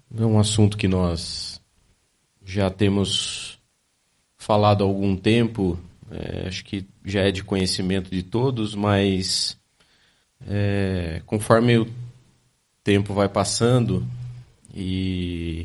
É um assunto que nós já temos falado há algum tempo, acho que já é de conhecimento de todos, mas conforme o tempo vai passando, e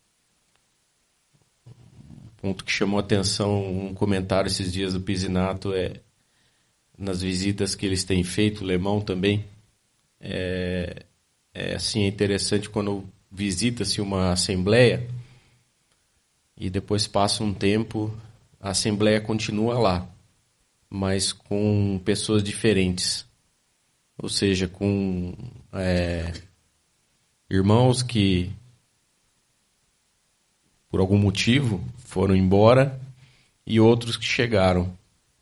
um ponto que chamou a atenção, um comentário esses dias do Pisinato, nas visitas que eles têm feito, o Lemão também, assim, é interessante quando visita-se uma assembleia e depois passa um tempo, a assembleia continua lá, mas com pessoas diferentes. Ou seja, com irmãos que, por algum motivo, foram embora e outros que chegaram.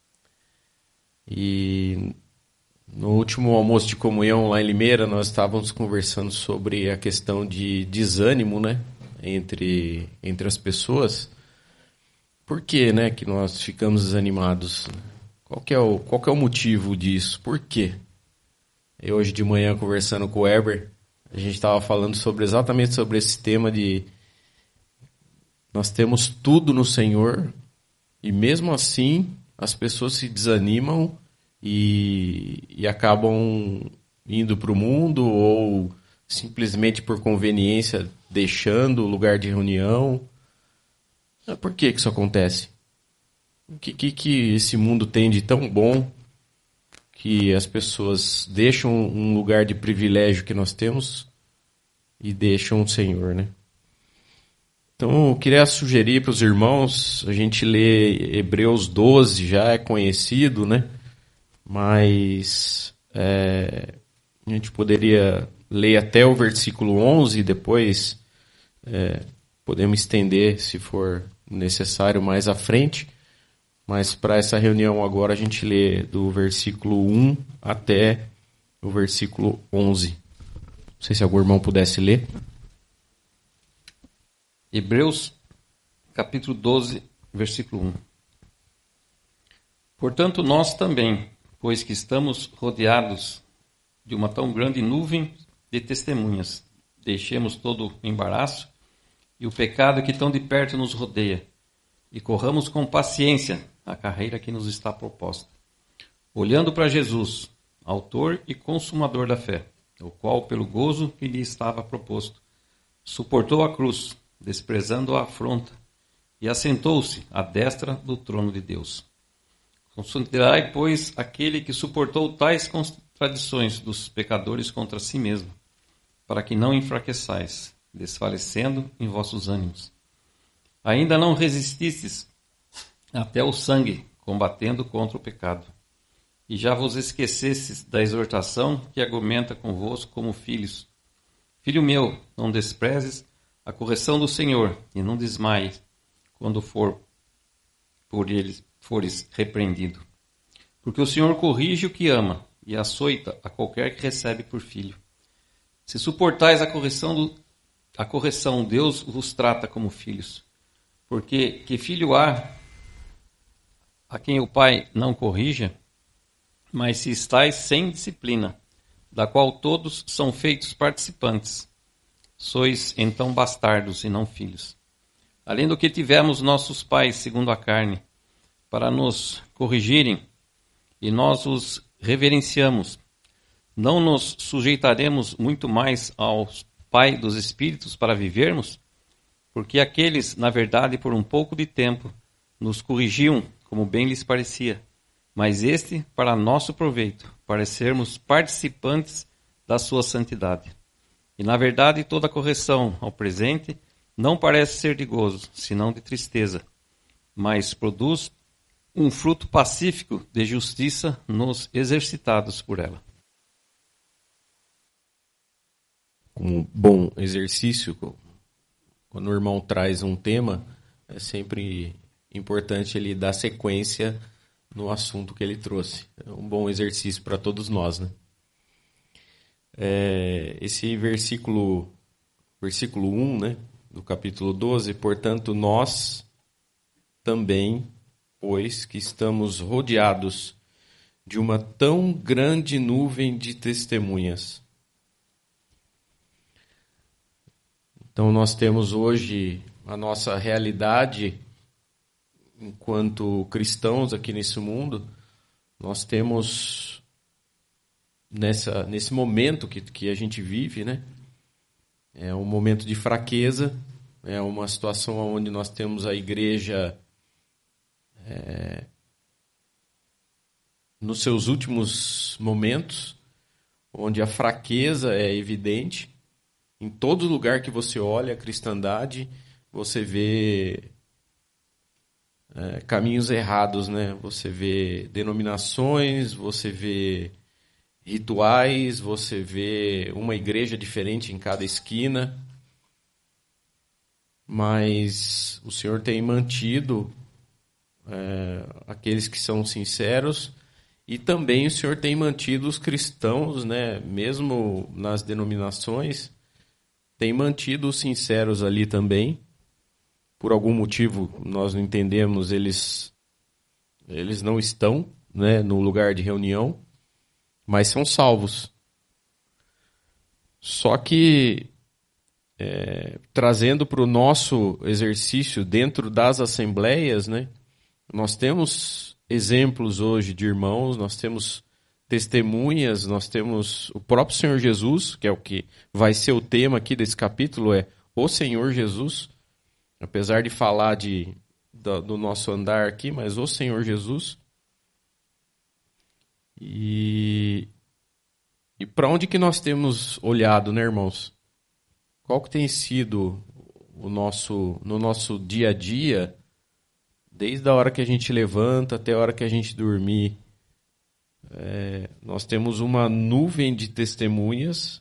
E no último almoço de comunhão lá em Limeira, nós estávamos conversando sobre a questão de desânimo, né, entre as pessoas. Por que, né, que nós ficamos desanimados? Qual que é o motivo disso? Por quê? Eu hoje de manhã, conversando com o Heber, a gente estava falando exatamente sobre esse tema de nós temos tudo no Senhor e mesmo assim as pessoas se desanimam e acabam indo para o mundo ou simplesmente por conveniência deixando o lugar de reunião. Por que isso acontece? O que esse mundo tem de tão bom que as pessoas deixam um lugar de privilégio que nós temos e deixam o Senhor, né? Então, eu queria sugerir para os irmãos, a gente lê Hebreus 12, já é conhecido, né? Mas a gente poderia ler até o versículo 11 e depois podemos estender, se for necessário, mais à frente. Mas para essa reunião agora a gente lê do versículo 1 até o versículo 11. Não sei se algum irmão pudesse ler. Hebreus, capítulo 12, versículo 1. Portanto, nós também, pois que estamos rodeados de uma tão grande nuvem de testemunhas, deixemos todo o embaraço e o pecado que tão de perto nos rodeia, e corramos com paciência a carreira que nos está proposta, olhando para Jesus, autor e consumador da fé, o qual, pelo gozo que lhe estava proposto, suportou a cruz, desprezando a afronta, e assentou-se à destra do trono de Deus. Considerai, pois, aquele que suportou tais contradições dos pecadores contra si mesmo, para que não enfraqueçais, desfalecendo em vossos ânimos. Ainda não resististes até o sangue, combatendo contra o pecado. E já vos esquecestes da exortação que argumenta convosco como filhos. Filho meu, não desprezes a correção do Senhor, e não desmaies quando fores repreendido. Porque o Senhor corrige o que ama, e açoita a qualquer que recebe por filho. Se suportais a correção, Deus vos trata como filhos. Porque que filho há a quem o pai não corrija? Mas se estais sem disciplina, da qual todos são feitos participantes, sois então bastardos e não filhos. Além do que tivemos nossos pais segundo a carne, para nos corrigirem, e nós os reverenciamos, não nos sujeitaremos muito mais ao Pai dos Espíritos para vivermos? Porque aqueles, na verdade, por um pouco de tempo, nos corrigiam como bem lhes parecia, mas este para nosso proveito, para sermos participantes da sua santidade. E, na verdade, toda correção ao presente não parece ser de gozo, senão de tristeza, mas produz um fruto pacífico de justiça nos exercitados por ela. Um bom exercício, quando o irmão traz um tema, é sempre importante ele dar sequência no assunto que ele trouxe. É um bom exercício para todos nós, né? Esse versículo 1, né, do capítulo 12, portanto, nós também, pois que estamos rodeados de uma tão grande nuvem de testemunhas. Então nós temos hoje a nossa realidade enquanto cristãos aqui nesse mundo. Nós temos nesse momento que a gente vive, né? É um momento de fraqueza, é uma situação onde nós temos a igreja nos seus últimos momentos, onde a fraqueza é evidente. Em todo lugar que você olha a cristandade, você vê caminhos errados, né? Você vê denominações, você vê rituais, você vê uma igreja diferente em cada esquina. Mas o Senhor tem mantido aqueles que são sinceros, e também o Senhor tem mantido os cristãos, né? Mesmo nas denominações, tem mantido os sinceros ali também. Por algum motivo, nós não entendemos, eles não estão, né, no lugar de reunião, mas são salvos. Só que, trazendo para o nosso exercício dentro das assembleias, né, nós temos exemplos hoje de irmãos, nós temos testemunhas, nós temos o próprio Senhor Jesus, que é o que vai ser o tema aqui desse capítulo, é o Senhor Jesus. Apesar de falar do nosso andar aqui, mas o Senhor Jesus. E para onde que nós temos olhado, né, irmãos? Qual que tem sido no nosso dia a dia, desde a hora que a gente levanta até a hora que a gente dormir? Nós temos uma nuvem de testemunhas.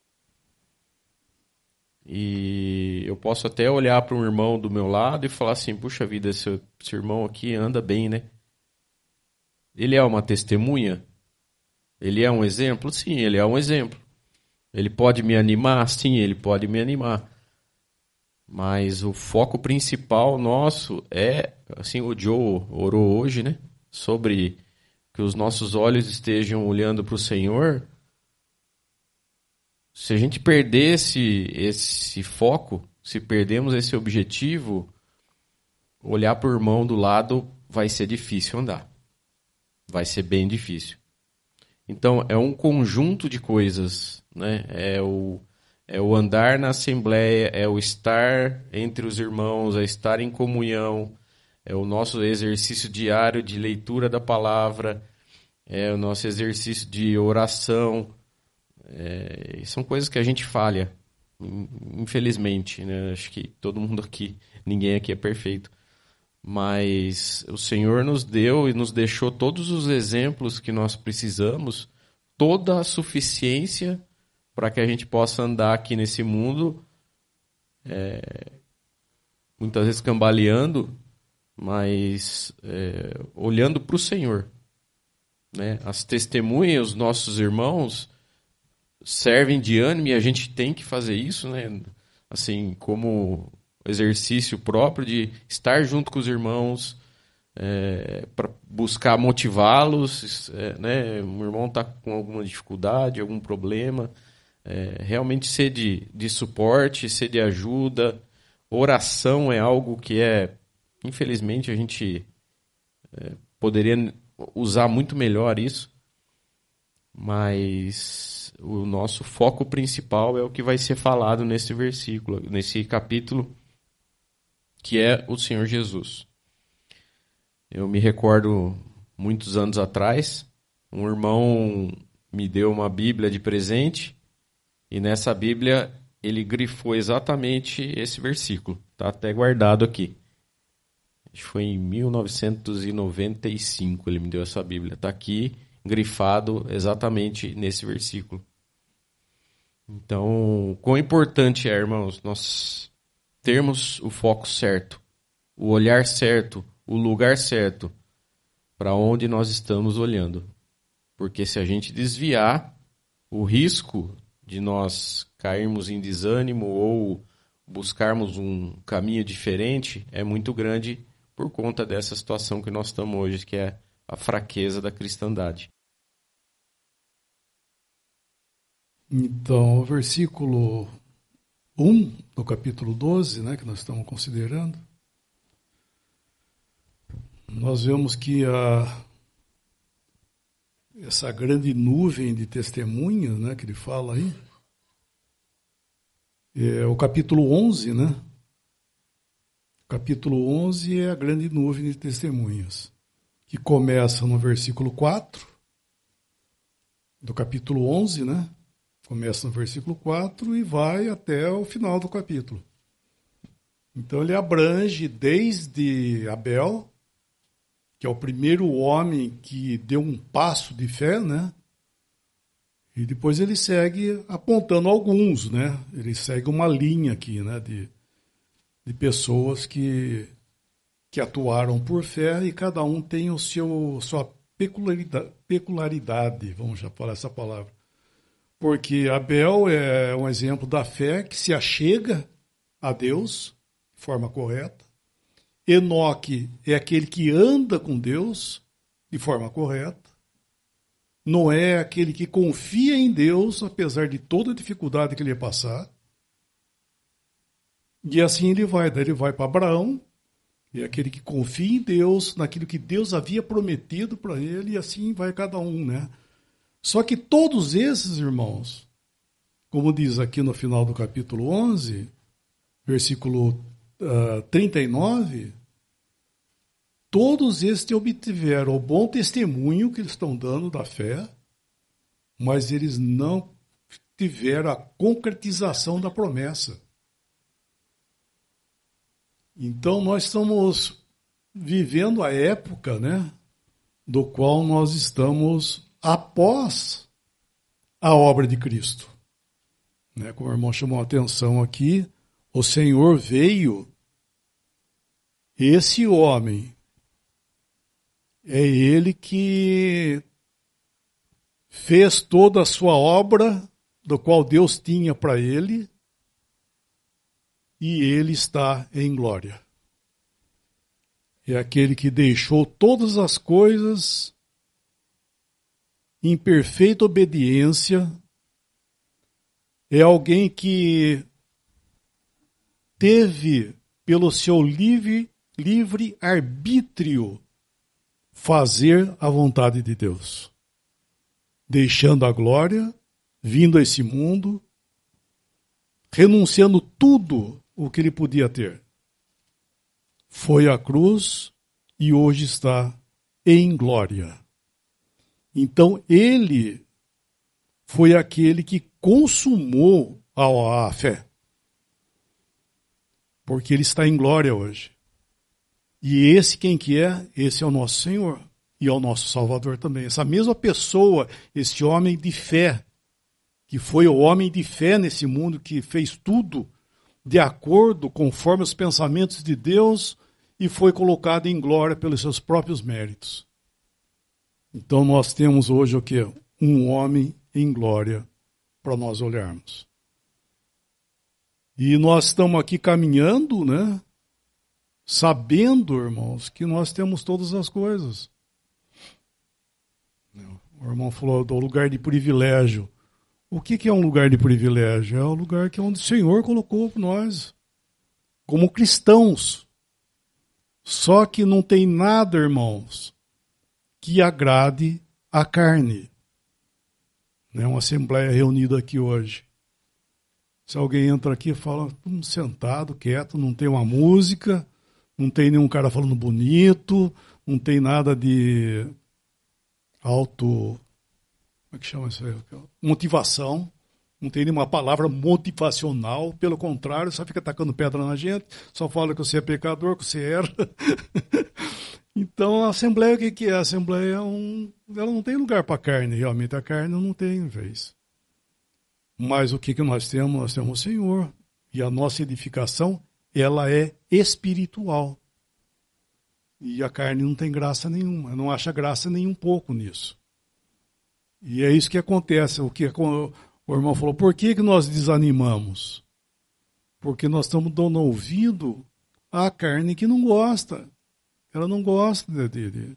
E eu posso até olhar para um irmão do meu lado e falar assim, puxa vida, esse irmão aqui anda bem, né? Ele é uma testemunha? Ele é um exemplo? Sim, ele é um exemplo. Ele pode me animar? Sim, ele pode me animar. Mas o foco principal nosso é, assim, o Joe orou hoje, né? Sobre que os nossos olhos estejam olhando para o Senhor. Se a gente perder esse foco, se perdemos esse objetivo, olhar para o irmão do lado vai ser difícil andar. Vai ser bem difícil. Então, é um conjunto de coisas, né? É o andar na assembleia, é o estar entre os irmãos, é estar em comunhão, é o nosso exercício diário de leitura da palavra, é o nosso exercício de oração. São coisas que a gente falha, infelizmente, né? Acho que todo mundo aqui, ninguém aqui é perfeito. Mas o Senhor nos deu e nos deixou todos os exemplos que nós precisamos, toda a suficiência para que a gente possa andar aqui nesse mundo, muitas vezes cambaleando, mas olhando para o Senhor, né? As testemunhas, os nossos irmãos servem de ânimo e a gente tem que fazer isso, né? Assim, como exercício próprio de estar junto com os irmãos, para buscar motivá-los, né? Um irmão está com alguma dificuldade, algum problema, realmente ser de suporte, ser de ajuda. Oração é algo que infelizmente a gente poderia usar muito melhor isso, mas o nosso foco principal é o que vai ser falado nesse versículo, nesse capítulo, que é o Senhor Jesus. Eu me recordo, muitos anos atrás, um irmão me deu uma Bíblia de presente, e nessa Bíblia ele grifou exatamente esse versículo. Está até guardado aqui. Acho que foi em 1995 ele me deu essa Bíblia. Está aqui, grifado exatamente nesse versículo. Então, quão importante é, irmãos, nós termos o foco certo, o olhar certo, o lugar certo para onde nós estamos olhando. Porque se a gente desviar, o risco de nós cairmos em desânimo ou buscarmos um caminho diferente é muito grande por conta dessa situação que nós estamos hoje, que é a fraqueza da cristandade. Então, o versículo 1 do capítulo 12, né, que nós estamos considerando, nós vemos que essa grande nuvem de testemunhas, né, que ele fala aí, é o capítulo 11, né? O capítulo 11 é a grande nuvem de testemunhas, que começa no versículo 4, do capítulo 11, né? Começa no versículo 4 e vai até o final do capítulo. Então ele abrange desde Abel, que é o primeiro homem que deu um passo de fé, né? E depois ele segue apontando alguns, né? Ele segue uma linha aqui, né? De pessoas que atuaram por fé e cada um tem sua peculiaridade, vamos já falar essa palavra. Porque Abel é um exemplo da fé que se achega a Deus de forma correta. Enoque é aquele que anda com Deus de forma correta. Noé é aquele que confia em Deus, apesar de toda a dificuldade que ele ia passar. E assim ele vai. Daí ele vai para Abraão, é aquele que confia em Deus, naquilo que Deus havia prometido para ele, e assim vai cada um, né? Só que todos esses, irmãos, como diz aqui no final do capítulo 11, versículo 39, todos estes obtiveram o bom testemunho que eles estão dando da fé, mas eles não tiveram a concretização da promessa. Então nós estamos vivendo a época, né, do qual nós estamos após a obra de Cristo. Né, como o irmão chamou a atenção aqui, o Senhor veio, esse homem, é ele que fez toda a sua obra, do qual Deus tinha para ele, e ele está em glória. É aquele que deixou todas as coisas em perfeita obediência, é alguém que teve, pelo seu livre arbítrio, fazer a vontade de Deus, deixando a glória, vindo a esse mundo, renunciando tudo o que ele podia ter. Foi à cruz e hoje está em glória. Então ele foi aquele que consumou a fé, porque ele está em glória hoje. E esse quem que é? Esse é o nosso Senhor e é o nosso Salvador também. Essa mesma pessoa, esse homem de fé, que foi o homem de fé nesse mundo, que fez tudo de acordo, conforme os pensamentos de Deus, e foi colocado em glória pelos seus próprios méritos. Então nós temos hoje o quê? Um homem em glória para nós olharmos. E nós estamos aqui caminhando, né? Sabendo, irmãos, que nós temos todas as coisas. O irmão falou do lugar de privilégio. O que é um lugar de privilégio? É o lugar que onde o Senhor colocou nós, como cristãos. Só que não tem nada, irmãos, que agrade a carne. Uma assembleia reunida aqui hoje. Se alguém entra aqui e fala, sentado, quieto, não tem uma música, não tem nenhum cara falando bonito, não tem nada de como é que chama isso aí? Motivação. Não tem nenhuma palavra motivacional. Pelo contrário, só fica tacando pedra na gente, só fala que você é pecador, que você erra. Então, a Assembleia, o que é? A Assembleia ela não tem lugar para a carne, realmente. A carne não tem vez. Mas o que nós temos? Nós temos o Senhor. E a nossa edificação, ela é espiritual. E a carne não tem graça nenhuma. Não acha graça nem um pouco nisso. E é isso que acontece. O irmão falou, por que nós desanimamos? Porque nós estamos dando ouvido à carne que não gosta. Ela não gosta de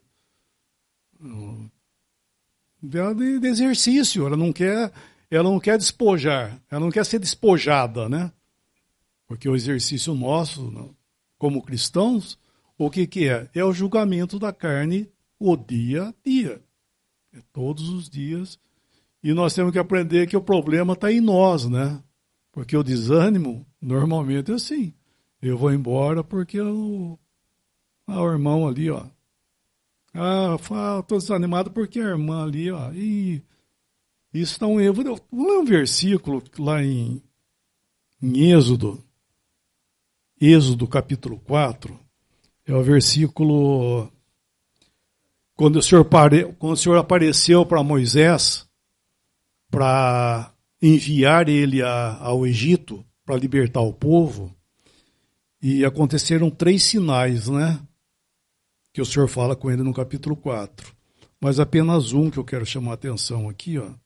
exercício. Ela não quer despojar. Ela não quer ser despojada, né? Porque o exercício nosso, como cristãos, o que é? É o julgamento da carne o dia a dia. É todos os dias. E nós temos que aprender que o problema está em nós, né? Porque o desânimo, normalmente é assim. Eu vou embora porque o irmão ali, ó. Estou desanimado porque a irmã ali, ó. E isso está um erro. Vou ler um versículo lá em Êxodo. Êxodo capítulo 4. É o versículo... Quando o Senhor apareceu para Moisés, para enviar ele ao Egito, para libertar o povo, e aconteceram 3 sinais, né? Que o Senhor fala com ele no capítulo 4. Mas apenas um que eu quero chamar a atenção aqui, ó.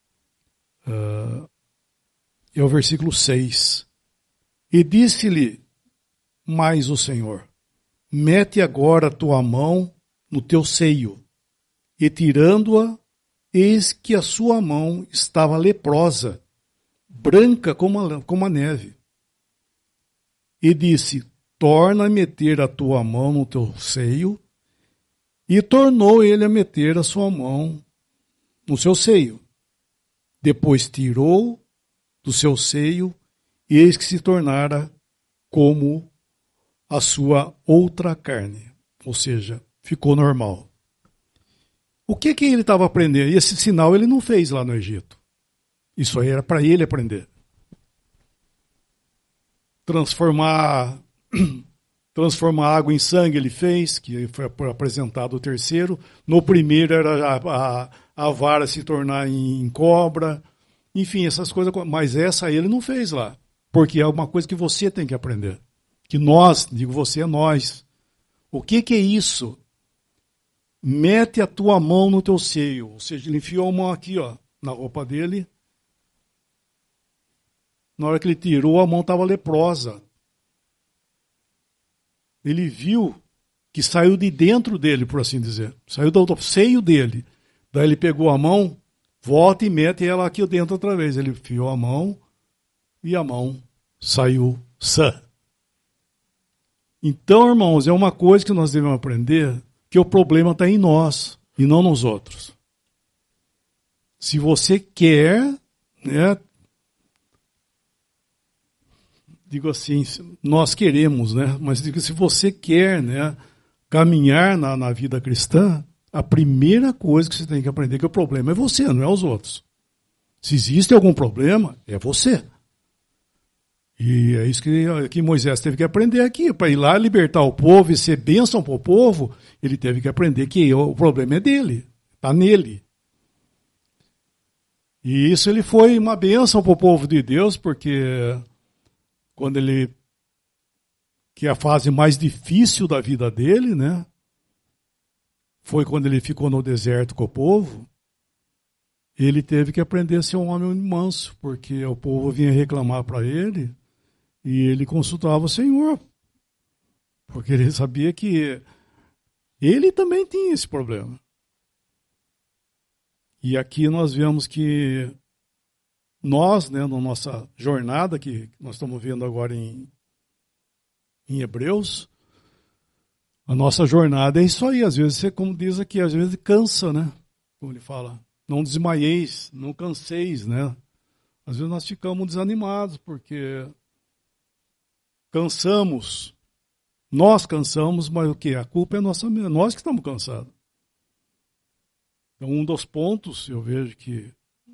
É o versículo 6. E disse-lhe mais o Senhor: mete agora a tua mão no teu seio. E tirando-a, eis que a sua mão estava leprosa, branca como a neve. E disse: torna a meter a tua mão no teu seio. E tornou ele a meter a sua mão no seu seio. Depois tirou do seu seio, e eis que se tornara como a sua outra carne. Ou seja, ficou normal. O que ele estava aprendendo? E esse sinal ele não fez lá no Egito. Isso aí era para ele aprender. Transformar água em sangue ele fez, que foi apresentado o terceiro. No primeiro era a vara se tornar em cobra. Enfim, essas coisas. Mas essa aí ele não fez lá. Porque é uma coisa que você tem que aprender. Que nós, digo você, é nós. O que é isso? Mete a tua mão no teu seio. Ou seja, ele enfiou a mão aqui, ó, na roupa dele. Na hora que ele tirou, a mão estava leprosa. Ele viu que saiu de dentro dele, por assim dizer. Saiu do seio dele. Daí ele pegou a mão, volta e mete ela aqui dentro outra vez. Ele enfiou a mão e a mão saiu sã. Então, irmãos, é uma coisa que nós devemos aprender, que o problema está em nós e não nos outros. Se você quer, né, digo assim, nós queremos, né, mas digo, se você quer, né, caminhar na vida cristã, a primeira coisa que você tem que aprender é que o problema é você, não é os outros. Se existe algum problema, é você. E é isso que Moisés teve que aprender aqui. Para ir lá libertar o povo e ser bênção para o povo, ele teve que aprender que o problema é dele, está nele. E isso ele foi uma bênção para o povo de Deus, porque quando que é a fase mais difícil da vida dele, né? Foi quando ele ficou no deserto com o povo. Ele teve que aprender a ser um homem manso, porque o povo vinha reclamar para ele. E ele consultava o Senhor, porque ele sabia que ele também tinha esse problema. E aqui nós vemos que nós, né, na nossa jornada, que nós estamos vendo agora em Hebreus, a nossa jornada é isso aí. Às vezes, você, como diz aqui, às vezes cansa, né? Como ele fala, não desmaieis, não canseis, né? Às vezes nós ficamos desanimados, porque... nós cansamos, mas o que? A culpa é nossa mesma, nós que estamos cansados. Então, um dos pontos, eu vejo que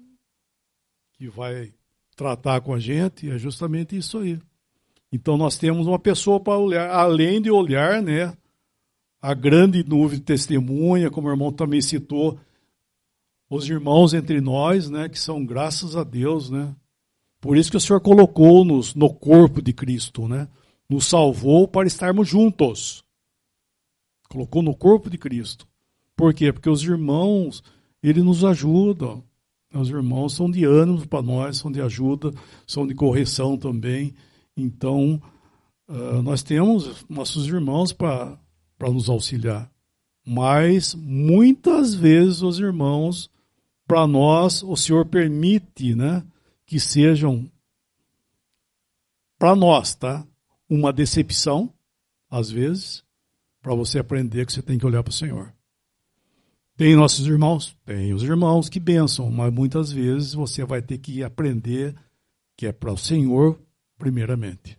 vai tratar com a gente é justamente isso aí. Então, nós temos uma pessoa para olhar, além de olhar, né, a grande nuvem de testemunha, como o irmão também citou, os irmãos entre nós, né, que são graças a Deus, né. Por isso que o Senhor colocou-nos no corpo de Cristo, né? Nos salvou para estarmos juntos. Colocou no corpo de Cristo. Por quê? Porque os irmãos, eles nos ajudam. Os irmãos são de ânimo para nós, são de ajuda, são de correção também. Então, nós temos nossos irmãos para nos auxiliar. Mas, muitas vezes, os irmãos, para nós, o Senhor permite, né, que sejam para nós, tá? Uma decepção, às vezes, para você aprender que você tem que olhar para o Senhor. Tem nossos irmãos? Tem os irmãos que bênçãos, mas muitas vezes você vai ter que aprender que é para o Senhor primeiramente.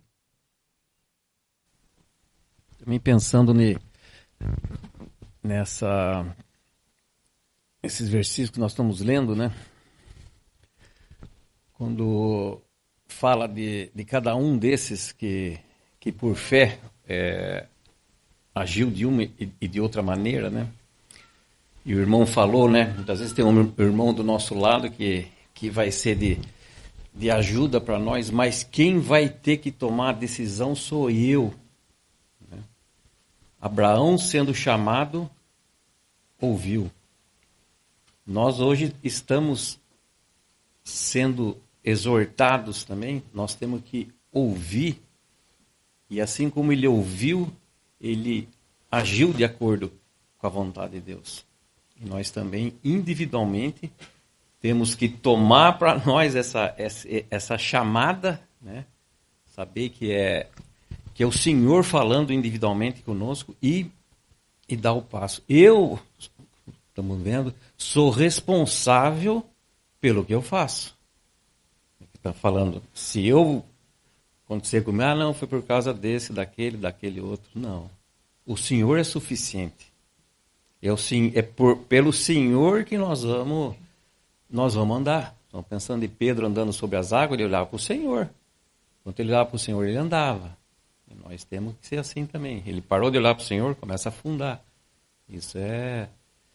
Também pensando esses versículos que nós estamos lendo, né? Quando fala de cada um desses que por fé agiu de uma e de outra maneira, né? E o irmão falou, né? Muitas vezes tem um irmão do nosso lado que vai ser de ajuda para nós, mas quem vai ter que tomar a decisão sou eu. Né? Abraão, sendo chamado, ouviu. Nós hoje estamos sendo exortados também, nós temos que ouvir, e assim como ele ouviu, ele agiu de acordo com a vontade de Deus. E nós também, individualmente, temos que tomar para nós essa chamada, né? Saber que é o Senhor falando individualmente conosco e dar o passo. Eu, estamos vendo, sou responsável pelo que eu faço. Está falando, se eu acontecer comigo, não, foi por causa daquele outro. Não. O Senhor é suficiente. Pelo Senhor que nós vamos andar. Estamos pensando em Pedro andando sobre as águas, ele olhava para o Senhor. Enquanto ele olhava para o Senhor, ele andava. E nós temos que ser assim também. Ele parou de olhar para o Senhor, começa a afundar. Isso é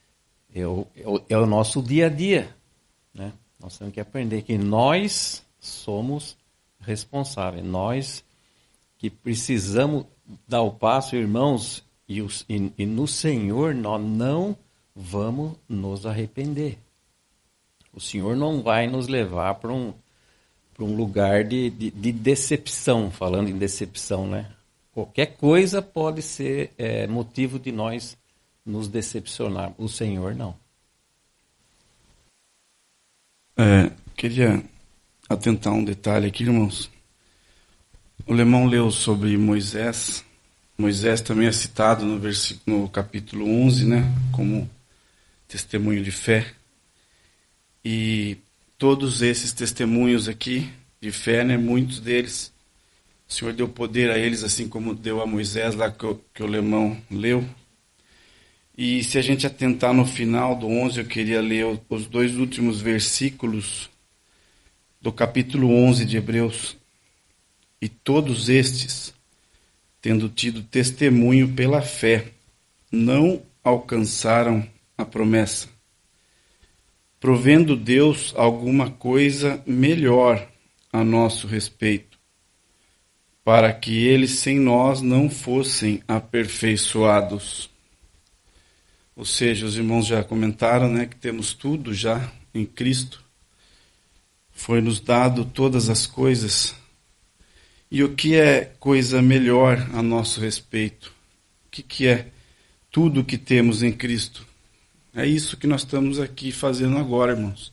o nosso dia a dia. Né? Nós temos que aprender que nós somos responsáveis. Nós que precisamos dar o passo, irmãos, e no Senhor nós não vamos nos arrepender. O Senhor não vai nos levar para um lugar de decepção, falando em decepção, né? Qualquer coisa pode ser motivo de nós nos decepcionar. O Senhor não. Queria atentar um detalhe aqui, irmãos. O Lemão leu sobre Moisés. Moisés também é citado no capítulo 11, né, como testemunho de fé. E todos esses testemunhos aqui de fé, né, muitos deles, o Senhor deu poder a eles, assim como deu a Moisés, lá que o Lemão leu. E se a gente atentar no final do 11, eu queria ler os 2 últimos versículos do capítulo 11 de Hebreus. E todos estes, tendo tido testemunho pela fé, não alcançaram a promessa, provendo Deus alguma coisa melhor a nosso respeito, para que eles sem nós não fossem aperfeiçoados. Ou seja, os irmãos já comentaram, né, que temos tudo já em Cristo. Foi-nos dado todas as coisas. E o que é coisa melhor a nosso respeito? O que é tudo que temos em Cristo? É isso que nós estamos aqui fazendo agora, irmãos.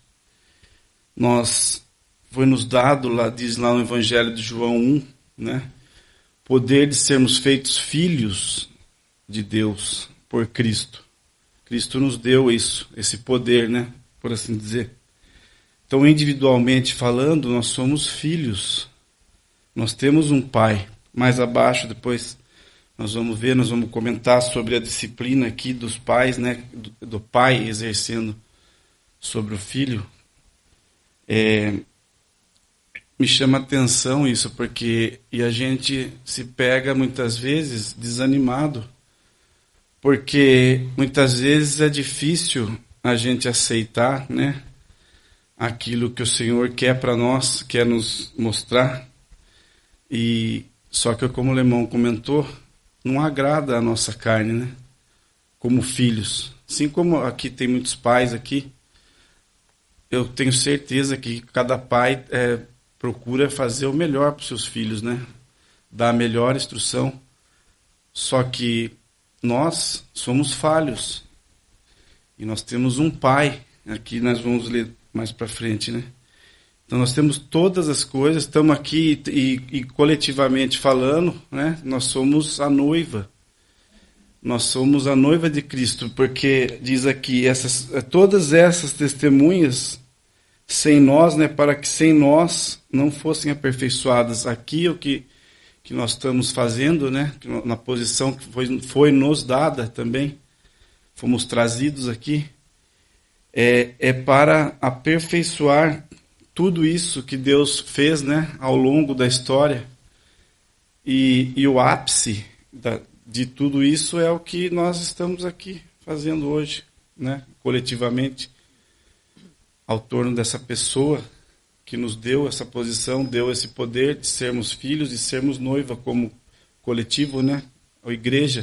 Foi-nos dado, diz lá no Evangelho de João 1, né, poder de sermos feitos filhos de Deus por Cristo. Cristo nos deu esse poder, né, por assim dizer. Então, individualmente falando, nós somos filhos. Nós temos um pai. Mais abaixo, depois, nós vamos comentar sobre a disciplina aqui dos pais, né, do pai exercendo sobre o filho. Me chama a atenção isso, porque a gente se pega muitas vezes desanimado, porque muitas vezes é difícil a gente aceitar, né, aquilo que o Senhor quer para nós, quer nos mostrar. E só que, como o Lemão comentou, não agrada a nossa carne, né, como filhos. Assim como aqui tem muitos pais aqui, eu tenho certeza que cada pai procura fazer o melhor para os seus filhos, né, dar a melhor instrução. Só que nós somos falhos. E nós temos um pai, aqui nós vamos ler mais para frente, né, Então nós temos todas as coisas, estamos aqui e coletivamente falando, né? Nós somos a noiva. Nós somos a noiva de Cristo, porque diz aqui, todas essas testemunhas, sem nós, né? Para que sem nós não fossem aperfeiçoadas. Aqui o que nós estamos fazendo, né? Na posição que foi nos dada também, fomos trazidos aqui, é para aperfeiçoar tudo isso que Deus fez, né, ao longo da história. E o ápice de tudo isso é o que nós estamos aqui fazendo hoje, né, coletivamente, ao torno dessa pessoa que nos deu essa posição, deu esse poder de sermos filhos e sermos noiva como coletivo, né, a igreja.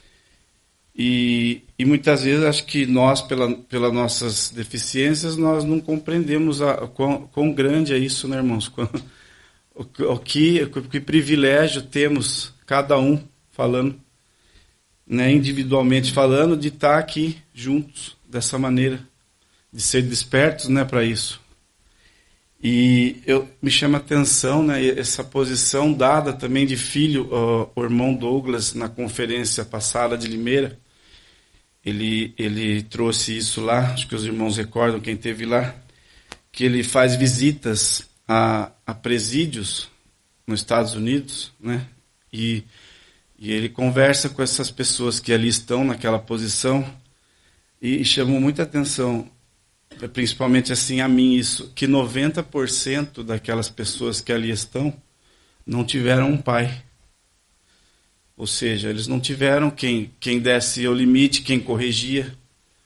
E muitas vezes acho que nós, pelas nossas deficiências, nós não compreendemos quão grande é isso, né, irmãos? O que privilégio temos, cada um falando, né, individualmente falando, de estar aqui juntos dessa maneira, de ser despertos, né, para isso. E me chama a atenção, né, essa posição dada também de filho, o irmão Douglas, na conferência passada de Limeira. Ele trouxe isso lá, acho que os irmãos recordam, quem esteve lá, que ele faz visitas a presídios nos Estados Unidos, né? E ele conversa com essas pessoas que ali estão naquela posição, e chamou muita atenção, principalmente assim a mim isso, que 90% daquelas pessoas que ali estão não tiveram um pai. Ou seja, eles não tiveram quem desse o limite, quem corrigia,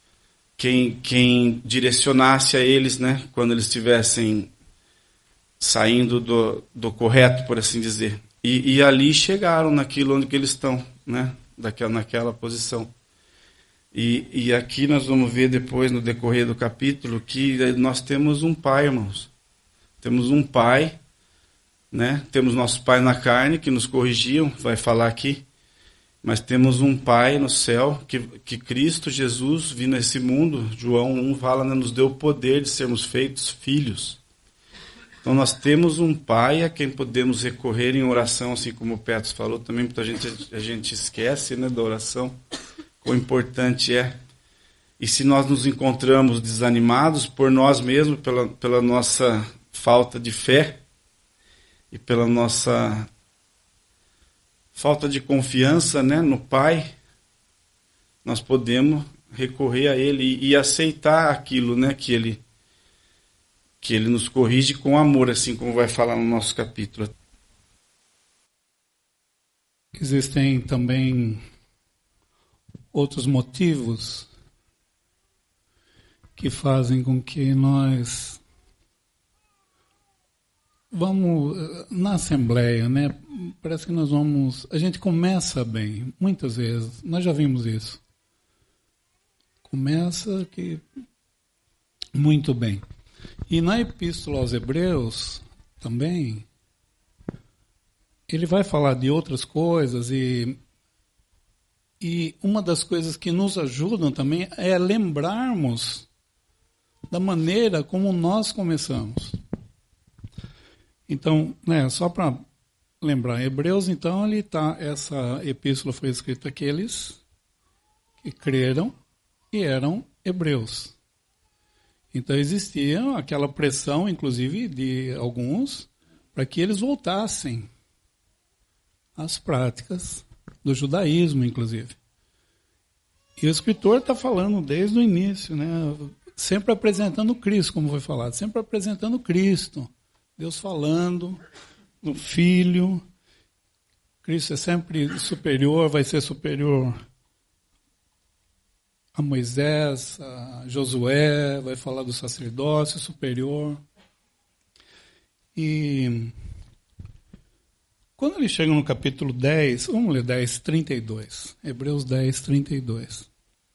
quem direcionasse a eles, né, quando eles estivessem saindo do correto, por assim dizer. E ali chegaram naquilo onde que eles estão, né, naquela posição. E aqui nós vamos ver depois, no decorrer do capítulo, que nós temos um pai, irmãos. Temos um pai, né? Temos nossos pais na carne que nos corrigiam, vai falar aqui, mas temos um pai no céu, que Cristo Jesus, vindo a esse mundo, João 1 fala, né, nos deu o poder de sermos feitos filhos. Então nós temos um pai a quem podemos recorrer em oração, assim como o Petros falou também, muita gente a gente esquece, né, da oração, quão importante é. E se nós nos encontramos desanimados por nós mesmos, pela nossa falta de fé, e pela nossa falta de confiança, né, no Pai, nós podemos recorrer a Ele e aceitar aquilo, né, que Ele nos corrige com amor, assim como vai falar no nosso capítulo. Existem também outros motivos que fazem com que nós vamos na Assembleia, né? Parece que a gente começa bem, muitas vezes, nós já vimos isso. Começa muito bem. E na Epístola aos Hebreus também, ele vai falar de outras coisas e uma das coisas que nos ajudam também é lembrarmos da maneira como nós começamos. Então, né, só para lembrar, Hebreus, então, essa epístola foi escrita àqueles que creram e eram hebreus. Então existia aquela pressão, inclusive, de alguns, para que eles voltassem às práticas do judaísmo, inclusive. E o escritor está falando desde o início, né? Sempre apresentando Cristo, como foi falado, sempre apresentando Cristo. Deus falando no Filho. Cristo é sempre superior, vai ser superior a Moisés, a Josué, vai falar do sacerdócio superior. E quando ele chega no capítulo 10, vamos ler 10, 32. Hebreus 10, 32.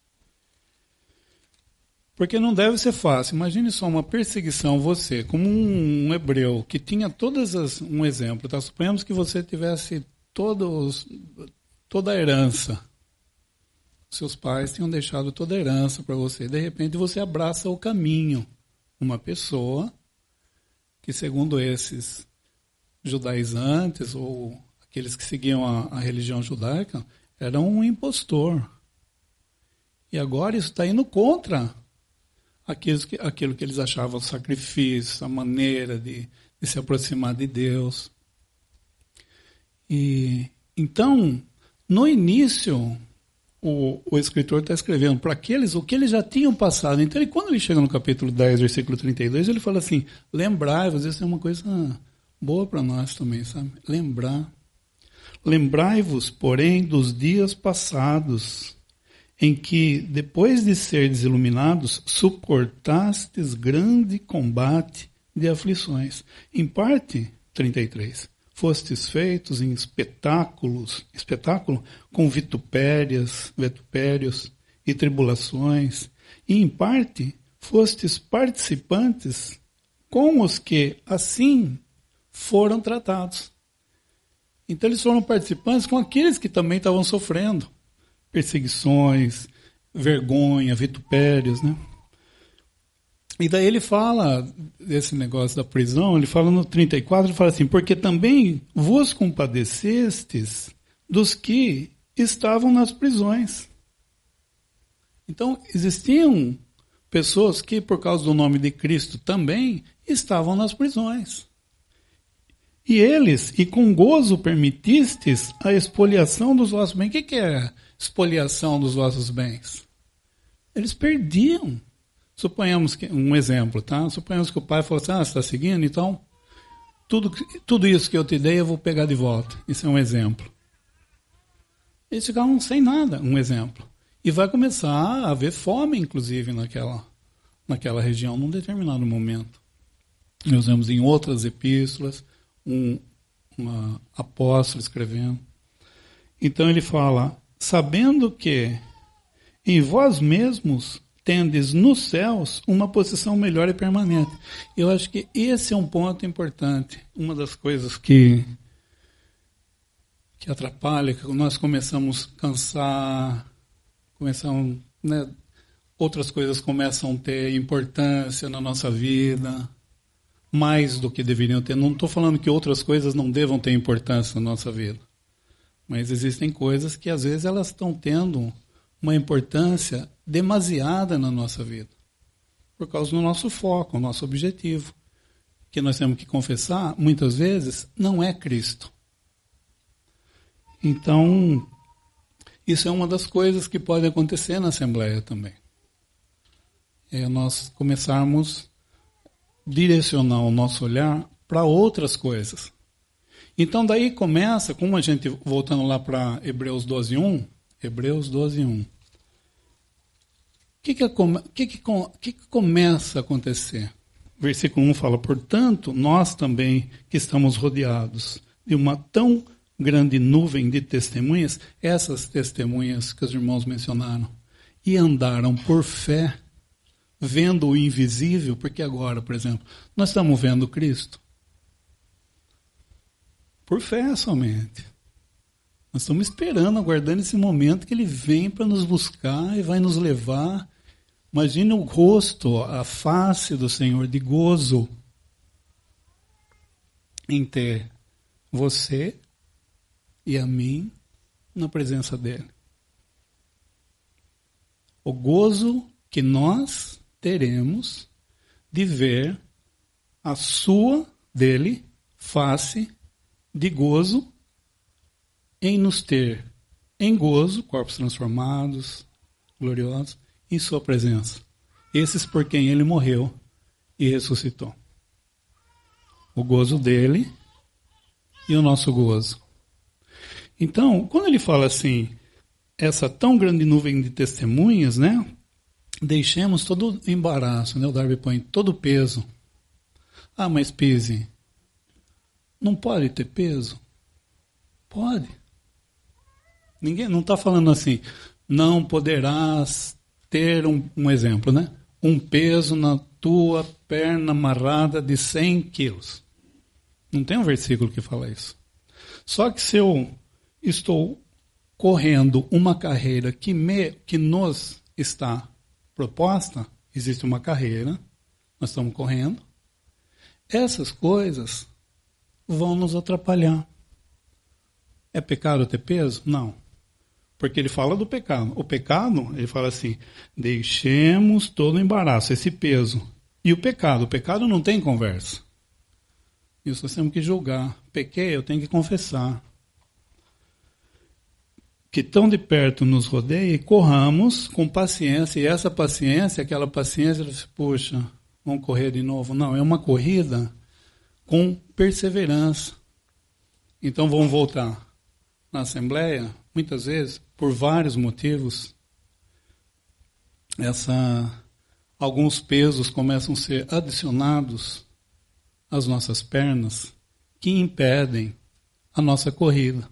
Porque não deve ser fácil. Imagine só uma perseguição, você, como um hebreu, que tinha um exemplo, tá? Suponhamos que você tivesse toda a herança. Seus pais tinham deixado toda a herança para você. De repente você abraça o caminho. Uma pessoa que segundo esses judaizantes, ou aqueles que seguiam a religião judaica, era um impostor. E agora isso está indo contra aquilo que eles achavam sacrifício, a maneira de se aproximar de Deus. E então, no início, o escritor está escrevendo para aqueles o que eles já tinham passado. Então, quando ele chega no capítulo 10, versículo 32, ele fala assim, lembrai-vos, isso é uma coisa boa para nós também, sabe? Lembrai-vos, porém, dos dias passados, em que, depois de seres iluminados, suportastes grande combate de aflições. Em parte, 33, fostes feitos em espetáculo com vitupérios e tribulações, e em parte fostes participantes com os que assim foram tratados. Então eles foram participantes com aqueles que também estavam sofrendo perseguições, vergonha, vitupérios, né? E daí ele fala desse negócio da prisão, ele fala no 34, ele fala assim, porque também vos compadecestes dos que estavam nas prisões. Então, existiam pessoas que, por causa do nome de Cristo, também estavam nas prisões. E com gozo permitistes a expoliação dos vossos bens. O que é expoliação dos vossos bens? Eles perdiam. Suponhamos que, um exemplo, tá? Suponhamos que o pai falou assim, você está seguindo? Então, tudo isso que eu te dei eu vou pegar de volta. Isso é um exemplo. Eles ficaram sem nada, um exemplo. E vai começar a haver fome, inclusive, naquela região, num determinado momento. Nós vemos em outras epístolas, um apóstolo escrevendo. Então ele fala, sabendo que em vós mesmos tendes nos céus uma posição melhor e permanente. Eu acho que esse é um ponto importante. Uma das coisas que atrapalha, que nós começamos a cansar, outras coisas começam a ter importância na nossa vida, mais do que deveriam ter. Não estou falando que outras coisas não devam ter importância na nossa vida, mas existem coisas que às vezes elas estão tendo uma importância demasiada na nossa vida, por causa do nosso foco, o nosso objetivo, que nós temos que confessar, muitas vezes, não é Cristo. Então, isso é uma das coisas que pode acontecer na Assembleia também. É nós começarmos a direcionar o nosso olhar para outras coisas. Então, daí começa, como a gente, voltando lá para Hebreus 12:1, o que começa a acontecer? Versículo 1 fala, portanto, nós também que estamos rodeados de uma tão grande nuvem de testemunhas, essas testemunhas que os irmãos mencionaram, e andaram por fé, vendo o invisível, porque agora, por exemplo, nós estamos vendo Cristo. Por fé somente. Nós estamos esperando, aguardando esse momento que Ele vem para nos buscar e vai nos levar. Imagine o rosto, a face do Senhor de gozo em ter você e a mim na presença dEle. O gozo que nós teremos de ver a sua, dele, face de gozo em nos ter em gozo, corpos transformados, gloriosos, em sua presença. Esses por quem ele morreu e ressuscitou. O gozo dele e o nosso gozo. Então, quando ele fala assim, essa tão grande nuvem de testemunhas, né? Deixemos todo o embaraço, né? O Darby põe todo o peso. Ah, mas Pise, não pode ter peso? Pode. Ninguém não está falando assim, não poderás ter um exemplo, né? Um peso na tua perna amarrada de 100 quilos. Não tem um versículo que fala isso. Só que se eu estou correndo uma carreira que nos está proposta, existe uma carreira, nós estamos correndo, essas coisas vão nos atrapalhar. É pecado ter peso? Não. Porque ele fala do pecado. O pecado, ele fala assim, deixemos todo o embaraço, esse peso. E o pecado não tem conversa. Isso nós temos que julgar. Pequei, eu tenho que confessar. Que tão de perto nos rodeia e corramos com paciência. E essa paciência, aquela paciência, puxa, vamos correr de novo. Não, é uma corrida com perseverança. Então vamos voltar. Na Assembleia, muitas vezes, por vários motivos, alguns pesos começam a ser adicionados às nossas pernas que impedem a nossa corrida.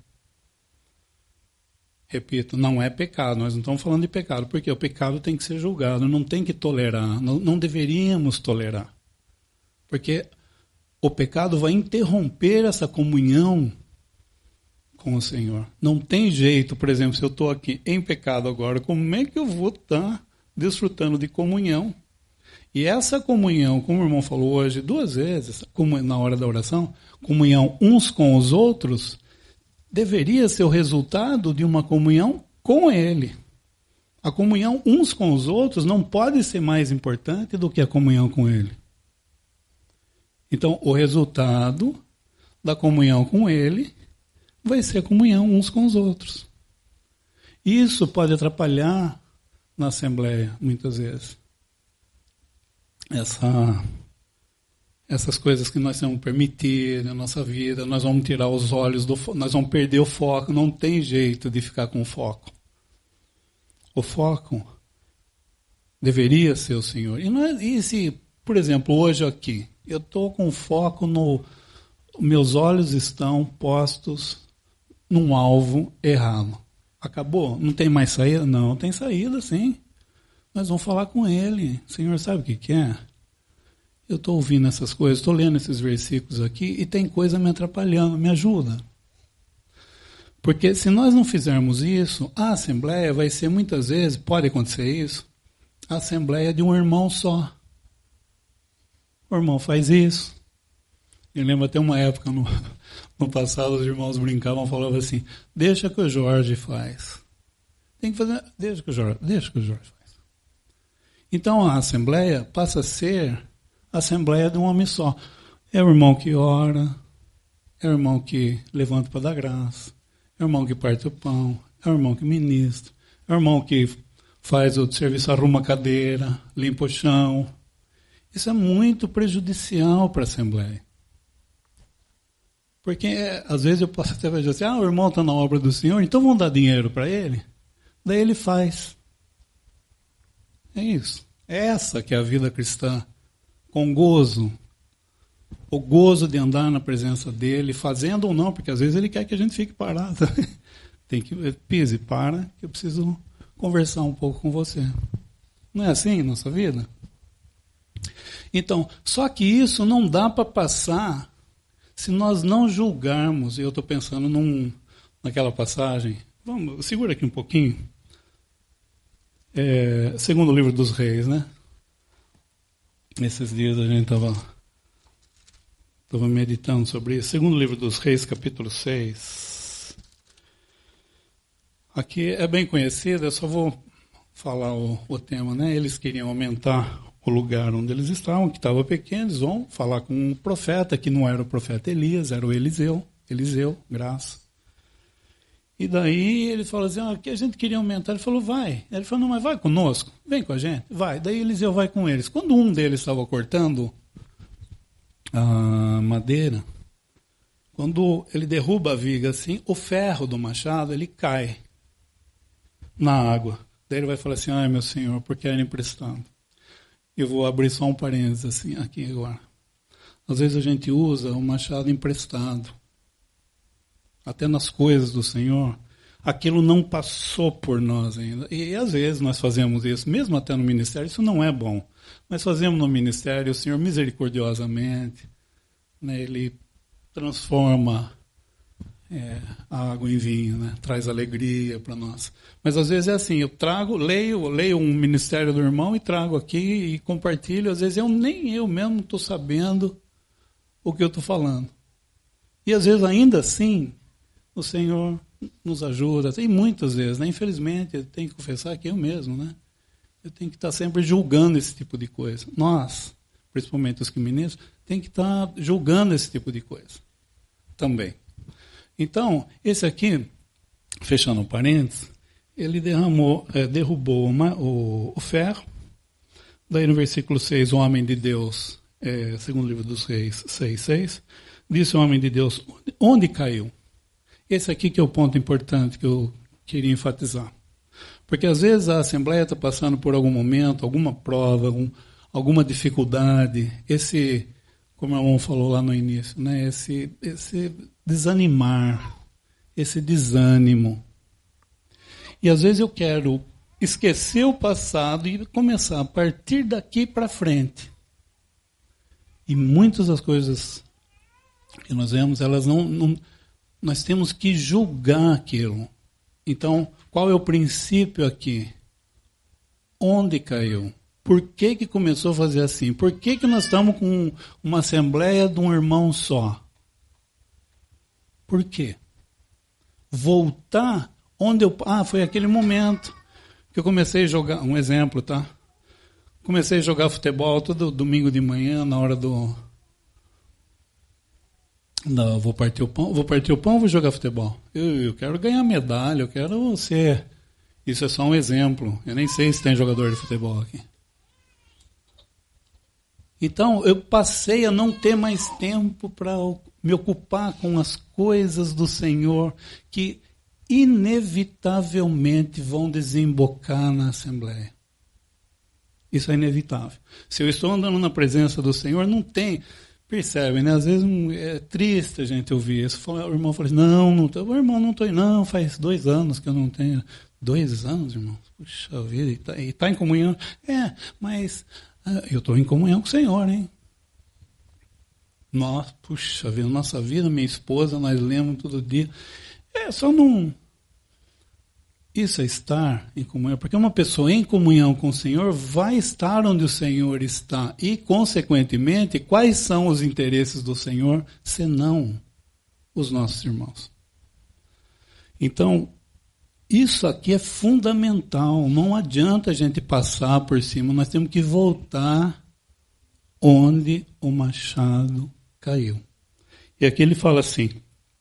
Repito, não é pecado, nós não estamos falando de pecado, porque o pecado tem que ser julgado, não tem que tolerar, não deveríamos tolerar. Porque o pecado vai interromper essa comunhão com o Senhor. Não tem jeito, por exemplo, se eu estou aqui em pecado agora, como é que eu vou estar desfrutando de comunhão? E essa comunhão, como o irmão falou hoje 2 vezes, na hora da oração, comunhão uns com os outros, deveria ser o resultado de uma comunhão com Ele. A comunhão uns com os outros não pode ser mais importante do que a comunhão com Ele. Então, o resultado da comunhão com Ele vai ser a comunhão uns com os outros. Isso pode atrapalhar na Assembleia, muitas vezes. Essas coisas que nós vamos permitir na nossa vida, nós vamos tirar os olhos nós vamos perder o foco, não tem jeito de ficar com foco. O foco deveria ser o Senhor. E se, por exemplo, hoje aqui, eu estou com foco meus olhos estão postos num alvo errado. Acabou? Não tem mais saída? Não, tem saída sim. Nós vamos falar com Ele. Senhor, sabe o que é? Eu estou ouvindo essas coisas, estou lendo esses versículos aqui e tem coisa me atrapalhando, me ajuda. Porque se nós não fizermos isso, a Assembleia vai ser muitas vezes, pode acontecer isso, a Assembleia de um irmão só. O irmão faz isso. Eu lembro até uma época no passado, os irmãos brincavam, falavam assim, deixa que o Jorge faz. Tem que fazer, deixa que o Jorge faz. Então a Assembleia passa a ser a Assembleia de um homem só. É o irmão que ora, é o irmão que levanta para dar graça, é o irmão que parte o pão, é o irmão que ministra, é o irmão que faz o serviço, arruma a cadeira, limpa o chão. Isso é muito prejudicial para a Assembleia. Porque, às vezes, eu posso até dizer assim, o irmão está na obra do Senhor, então vamos dar dinheiro para ele? Daí ele faz. É isso. Essa que é a vida cristã, com gozo. O gozo de andar na presença dele, fazendo ou não, porque às vezes ele quer que a gente fique parado. Tem que, pise, para, que eu preciso conversar um pouco com você. Não é assim nossa vida? Então, só que isso não dá para passar se nós não julgarmos. Eu estou pensando naquela passagem. Vamos, segura aqui um pouquinho. Segundo livro dos Reis, né? Esses dias a gente estava meditando sobre isso. Segundo livro dos Reis, capítulo 6. Aqui é bem conhecido, eu só vou falar o tema, né? Eles queriam aumentar o lugar onde eles estavam, que estava pequeno, eles vão falar com um profeta, que não era o profeta Elias, era o Eliseu, graça. E daí ele falou assim, que a gente queria aumentar, ele falou, vai. Ele falou, não, mas vai conosco, vem com a gente, vai. Daí Eliseu vai com eles. Quando um deles estava cortando a madeira, quando ele derruba a viga assim, o ferro do machado, ele cai na água. Daí ele vai falar assim, meu Senhor, porque era emprestado. Eu vou abrir só um parênteses assim, aqui agora. Às vezes a gente usa o machado emprestado. Até nas coisas do Senhor. Aquilo não passou por nós ainda. E às vezes nós fazemos isso, mesmo até no ministério, isso não é bom. Nós fazemos no ministério, o Senhor misericordiosamente, né, Ele transforma a água em vinho, né, traz alegria para nós. Mas às vezes é assim, eu leio um ministério do irmão e trago aqui e compartilho. Às vezes nem eu mesmo estou sabendo o que eu estou falando. E às vezes, ainda assim, o Senhor nos ajuda. E muitas vezes, né? Infelizmente, eu tenho que confessar que eu mesmo, né? Eu tenho que estar sempre julgando esse tipo de coisa. Nós, principalmente os que ministros, tem que estar julgando esse tipo de coisa também. Então, esse aqui, fechando parênteses, ele derrubou o ferro. Daí no versículo 6, o homem de Deus, segundo o livro dos Reis 6:6, disse o homem de Deus, onde caiu? Esse aqui que é o ponto importante que eu queria enfatizar. Porque às vezes a Assembleia está passando por algum momento, alguma prova, alguma dificuldade, como o irmão falou lá no início, né? esse desanimar, esse desânimo. E às vezes eu quero esquecer o passado e começar a partir daqui para frente. E muitas das coisas que nós vemos, elas não nós temos que julgar aquilo. Então, qual é o princípio aqui? Onde caiu? Por que começou a fazer assim? Por que nós estamos com uma assembleia de um irmão só? Por quê? Voltar onde foi aquele momento que eu comecei a jogar, um exemplo, tá? Comecei a jogar futebol todo domingo de manhã, na hora vou partir o pão, vou jogar futebol. Eu quero ganhar medalha, eu quero ser. Isso é só um exemplo. Eu nem sei se tem jogador de futebol aqui. Então, eu passei a não ter mais tempo para me ocupar com as coisas do Senhor que inevitavelmente vão desembocar na Assembleia. Isso é inevitável. Se eu estou andando na presença do Senhor, não tem... Percebe, né? Às vezes é triste a gente ouvir isso. O irmão fala assim, não estou. O irmão, não estou aí. Não, faz 2 anos que eu não tenho. 2 anos, irmão? Puxa vida, e está em comunhão. Mas eu estou em comunhão com o Senhor, hein? Puxa vida, nossa vida, minha esposa, nós lemos todo dia. Só não... Isso é estar em comunhão, porque uma pessoa em comunhão com o Senhor vai estar onde o Senhor está e, consequentemente, quais são os interesses do Senhor, senão os nossos irmãos. Então, isso aqui é fundamental, não adianta a gente passar por cima, nós temos que voltar onde o machado caiu. E aqui ele fala assim...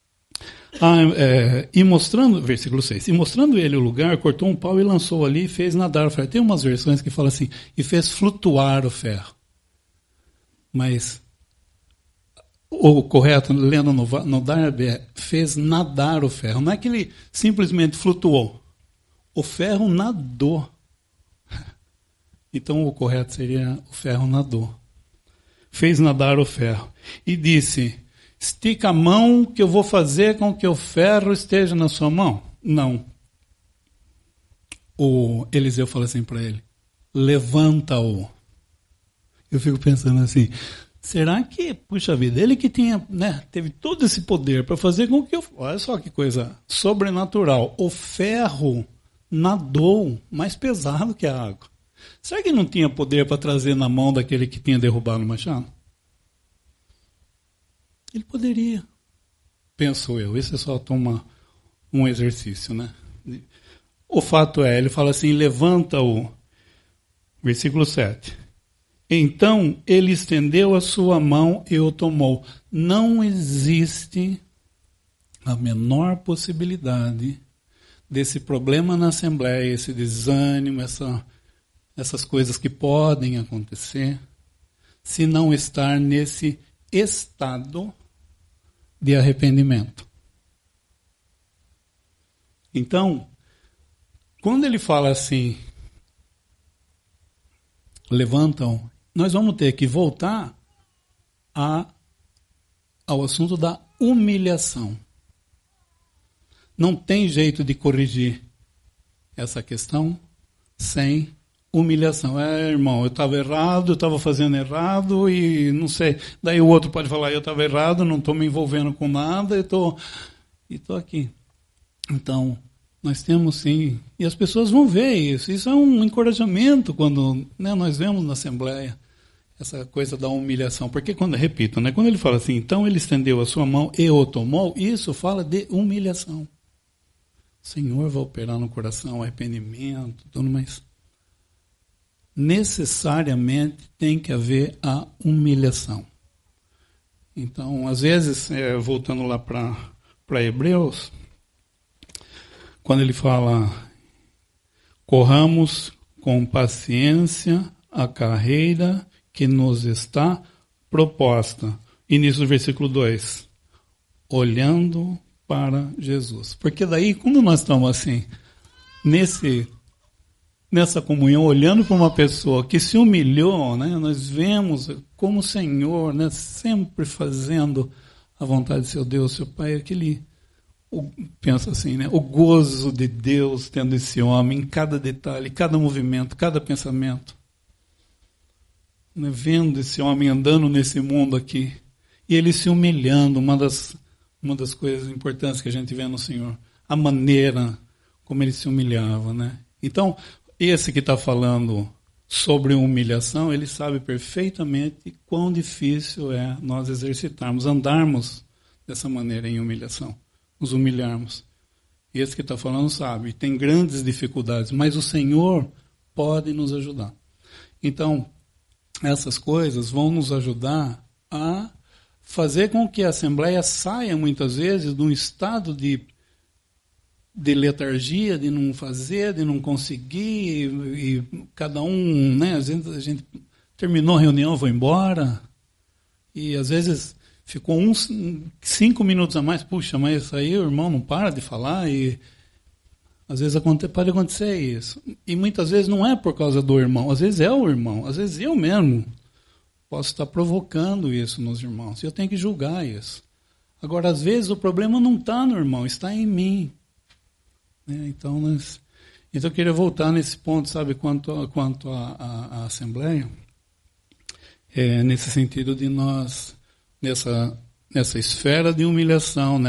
e mostrando, versículo 6, e mostrando ele o lugar, cortou um pau e lançou ali e fez nadar o ferro. Tem umas versões que falam assim, e fez flutuar o ferro. Mas o correto, lendo no Darby, fez nadar o ferro. Não é que ele simplesmente flutuou. O ferro nadou. Então o correto seria o ferro nadou. Fez nadar o ferro. E disse... Estica a mão que eu vou fazer com que o ferro esteja na sua mão. Não. O Eliseu fala assim para ele, levanta-o. Eu fico pensando assim, será que, puxa vida, ele que tinha, né, teve todo esse poder para fazer com que olha só que coisa sobrenatural, o ferro nadou mais pesado que a água. Será que não tinha poder para trazer na mão daquele que tinha derrubado o machado? Ele poderia, penso eu. Isso é só um exercício, né? O fato é, ele fala assim, levanta-o, versículo 7. Então ele estendeu a sua mão e o tomou. Não existe a menor possibilidade desse problema na Assembleia, esse desânimo, essas coisas que podem acontecer, se não estar nesse estado de arrependimento. Então, quando ele fala assim, levantam, nós vamos ter que voltar ao assunto da humilhação. Não tem jeito de corrigir essa questão sem humilhação. Irmão, eu estava errado, eu estava fazendo errado e não sei. Daí o outro pode falar, eu estava errado, não estou me envolvendo com nada e estou aqui. Então, nós temos sim, e as pessoas vão ver isso. Isso é um encorajamento quando, né, nós vemos na Assembleia. essa coisa da humilhação. Porque, repito, né, quando ele fala assim, então ele estendeu a sua mão e o tomou, isso fala de humilhação. O Senhor vai operar no coração, arrependimento, tudo mais. Necessariamente tem que haver a humilhação. Então, às vezes, voltando lá para Hebreus, quando ele fala, corramos com paciência a carreira que nos está proposta. Início do versículo 2. Olhando para Jesus. Porque daí, quando nós estamos assim, nessa comunhão, olhando para uma pessoa que se humilhou, né, nós vemos como o Senhor, né, sempre fazendo a vontade de seu Deus, seu Pai, pensa assim, né, o gozo de Deus tendo esse homem em cada detalhe, cada movimento, cada pensamento. Né, vendo esse homem andando nesse mundo aqui, e ele se humilhando, uma das coisas importantes que a gente vê no Senhor, a maneira como ele se humilhava, né? Então, esse que está falando sobre humilhação, ele sabe perfeitamente quão difícil é nós exercitarmos, andarmos dessa maneira em humilhação, nos humilharmos. Esse que está falando sabe, tem grandes dificuldades, mas o Senhor pode nos ajudar. Então, essas coisas vão nos ajudar a fazer com que a Assembleia saia, muitas vezes, de um estado de letargia, de não fazer, de não conseguir, e cada um, né, às vezes a gente terminou a reunião, vou embora, e às vezes ficou 5 minutos a mais, puxa, mas aí o irmão não para de falar, e às vezes pode acontecer isso. E muitas vezes não é por causa do irmão, às vezes é o irmão, às vezes eu mesmo posso estar provocando isso nos irmãos, e eu tenho que julgar isso. Agora, às vezes o problema não está no irmão, está em mim. Então, eu queria voltar nesse ponto, sabe, quanto à Assembleia, nesse sentido de nós, nessa esfera de humilhação,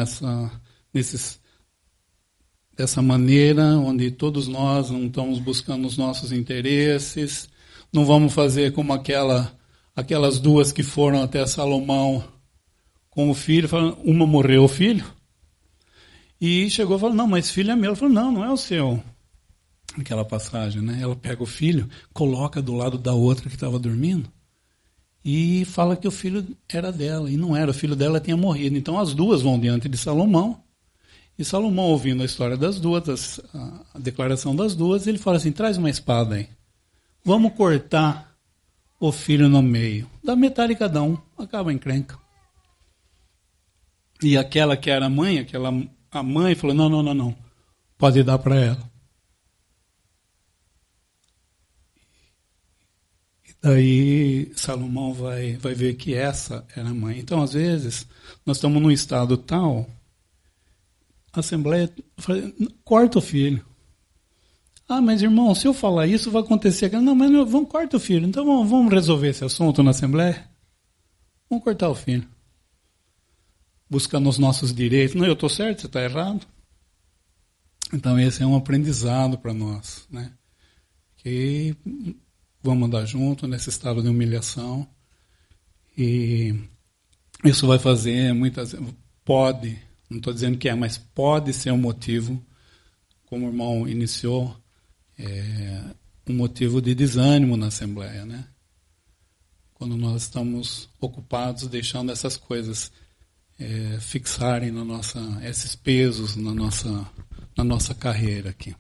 dessa maneira onde todos nós não estamos buscando os nossos interesses, não vamos fazer como aquelas duas que foram até Salomão com o filho, uma morreu o filho, e chegou e falou, não, mas filho é meu. Ela falou, não é o seu. Aquela passagem, né? Ela pega o filho, coloca do lado da outra que estava dormindo e fala que o filho era dela. E não era, o filho dela tinha morrido. Então as duas vão diante de Salomão. E Salomão, ouvindo a história das duas, a declaração das duas, ele fala assim, traz uma espada aí. Vamos cortar o filho no meio. Dá metade cada um, acaba a encrenca. E aquela que era a mãe, a mãe falou, não, pode dar para ela. E daí Salomão vai ver que essa era a mãe. Então, às vezes, nós estamos num estado tal, a Assembleia fala, corta o filho. Ah, mas irmão, se eu falar isso, vai acontecer. Não, mas vamos cortar o filho. Então, vamos resolver esse assunto na Assembleia? Vamos cortar o filho. Buscando os nossos direitos. Não, eu estou certo, você está errado. Então, esse é um aprendizado para nós, né? Que vamos andar junto nesse estado de humilhação. E isso vai fazer, pode, não estou dizendo que mas pode ser um motivo, como o irmão iniciou, um motivo de desânimo na Assembleia, né? Quando nós estamos ocupados, deixando essas coisas fixarem esses pesos na nossa carreira aqui.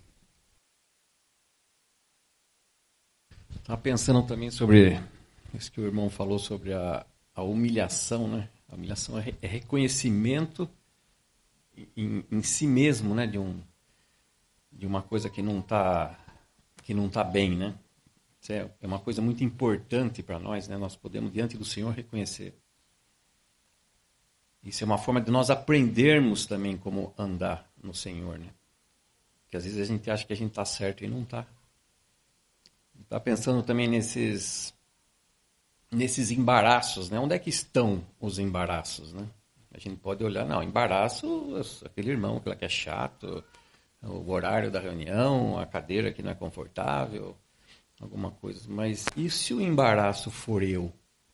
Estava pensando também sobre isso que o irmão falou sobre a humilhação, né? A humilhação é reconhecimento em si mesmo, né? De uma coisa que não tá bem, né? Isso é uma coisa muito importante para nós, né? Nós podemos diante do Senhor reconhecer. Isso é uma forma de nós aprendermos também como andar no Senhor, né? Porque às vezes a gente acha que a gente está certo e não está. Está pensando também nesses embaraços, né? Onde é que estão os embaraços, né? A gente pode olhar, não, embaraço, aquele irmão que é chato, o horário da reunião, a cadeira que não é confortável, alguma coisa. Mas e se o embaraço for eu?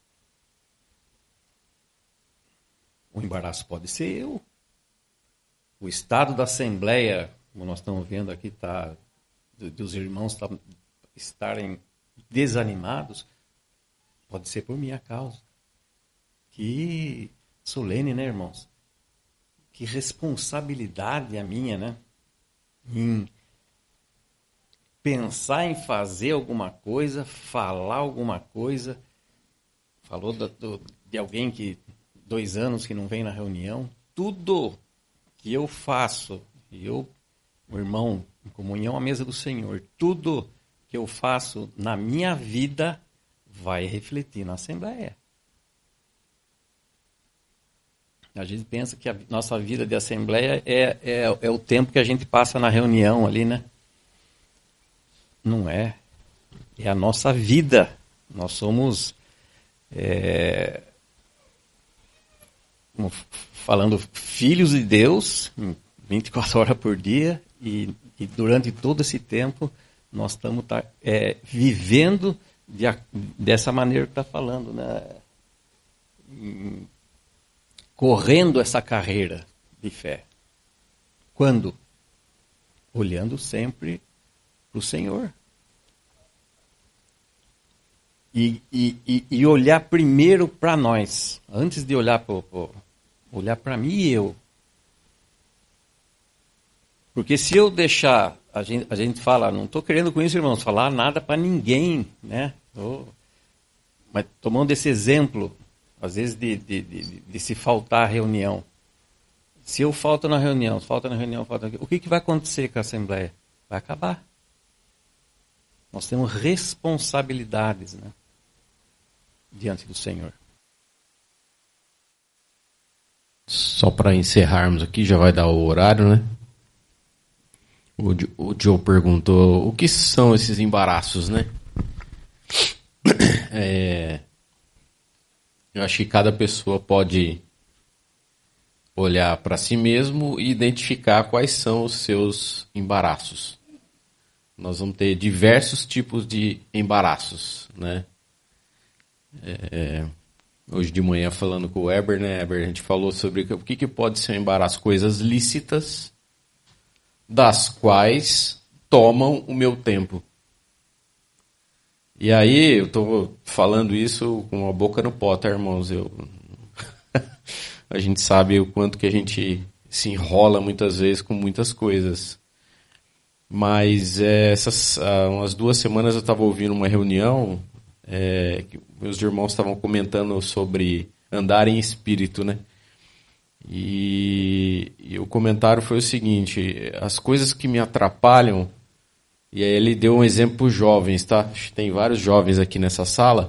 O embaraço pode ser eu. O estado da Assembleia, como nós estamos vendo aqui, dos irmãos estarem desanimados, pode ser por minha causa. Que solene, né, irmãos? Que responsabilidade a minha, né? Em pensar em fazer alguma coisa, falar alguma coisa. Falou de alguém que 2 anos que não vem na reunião. Tudo que eu faço, o irmão, em comunhão à mesa do Senhor, tudo que eu faço na minha vida vai refletir na Assembleia. A gente pensa que a nossa vida de Assembleia é o tempo que a gente passa na reunião ali, né? Não é. É a nossa vida. Nós somos, falando, filhos de Deus, 24 horas por dia, e durante todo esse tempo nós estamos vivendo dessa maneira que está falando, né? Correndo essa carreira de fé. Quando? Olhando sempre para o Senhor. E olhar primeiro para nós, antes de olhar para mim e eu. Porque se eu deixar, a gente fala, não estou querendo com isso, irmãos, falar nada para ninguém, né? Mas tomando esse exemplo, às vezes de se faltar a reunião. Se eu falto na reunião, o que vai acontecer com a Assembleia? Vai acabar. Nós temos responsabilidades, né, diante do Senhor. Só para encerrarmos aqui, já vai dar o horário, né? O Joe perguntou o que são esses embaraços, né? Eu acho que cada pessoa pode olhar para si mesmo e identificar quais são os seus embaraços. Nós vamos ter diversos tipos de embaraços, né? Hoje de manhã, falando com o Weber, né, Weber, a gente falou sobre o que pode ser um embaraço, coisas lícitas, das quais tomam o meu tempo. E aí, eu estou falando isso com a boca no pó, tá, irmãos? A gente sabe o quanto que a gente se enrola muitas vezes com muitas coisas. Mas umas 2 semanas eu estava ouvindo uma reunião, que meus irmãos estavam comentando sobre andar em espírito, né? E o comentário foi o seguinte: as coisas que me atrapalham. E aí ele deu um exemplo para os jovens, tá? Tem vários jovens aqui nessa sala.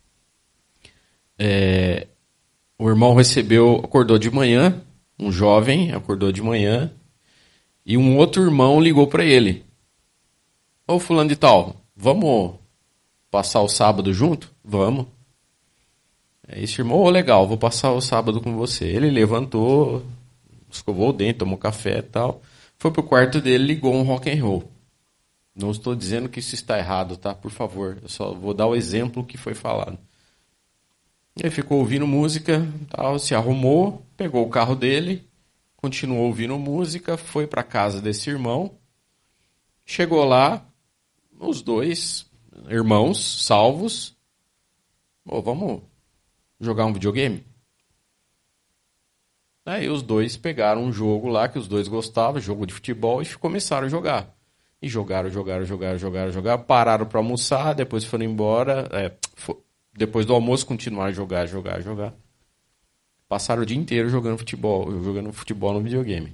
O irmão acordou de manhã, um jovem acordou de manhã, e um outro irmão ligou para ele. Ô fulano de tal, vamos passar o sábado junto? Vamos. Esse irmão, legal, vou passar o sábado com você. Ele levantou, escovou o dente, tomou café e tal. Foi pro quarto dele, ligou um rock and roll. Não estou dizendo que isso está errado, tá? Por favor, eu só vou dar o exemplo que foi falado. Ele ficou ouvindo música, tal, se arrumou, pegou o carro dele, continuou ouvindo música, foi para casa desse irmão. Chegou lá, os 2 irmãos salvos. Vamos jogar um videogame? Aí os 2 pegaram um jogo lá que os 2 gostavam, jogo de futebol, e começaram a jogar. E jogaram, pararam para almoçar, depois foram embora, depois do almoço continuaram a jogar. Passaram o dia inteiro jogando futebol no videogame.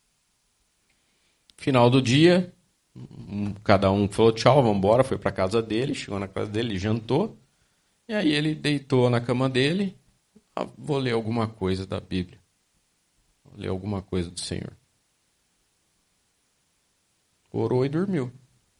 Final do dia, cada um falou tchau, vamos embora, foi para casa dele, chegou na casa dele, jantou, e aí ele deitou na cama dele, vou ler alguma coisa da Bíblia, vou ler alguma coisa do Senhor. Orou e dormiu.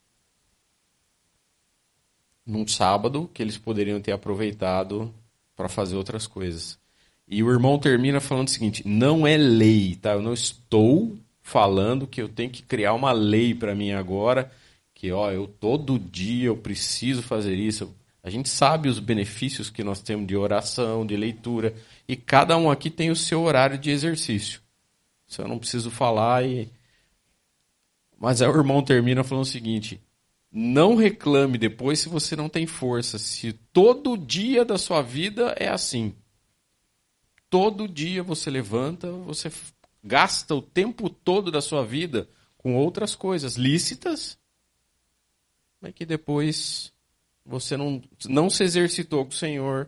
Num sábado que eles poderiam ter aproveitado para fazer outras coisas. E o irmão termina falando o seguinte: não é lei, tá? Eu não estou falando que eu tenho que criar uma lei para mim agora, que eu todo dia eu preciso fazer isso. A gente sabe os benefícios que nós temos de oração, de leitura, e cada um aqui tem o seu horário de exercício. Isso eu não preciso falar. Mas aí o irmão termina falando o seguinte: não reclame depois se você não tem força, se todo dia da sua vida é assim. Todo dia você levanta, você gasta o tempo todo da sua vida com outras coisas lícitas, mas que depois você não se exercitou com o Senhor,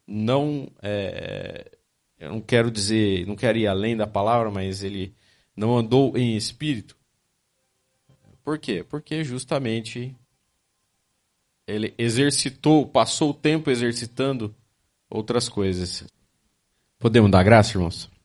eu não quero dizer, não quero ir além da palavra, mas ele não andou em espírito. Por quê? Porque justamente ele passou o tempo exercitando outras coisas. Podemos dar graça, irmãos?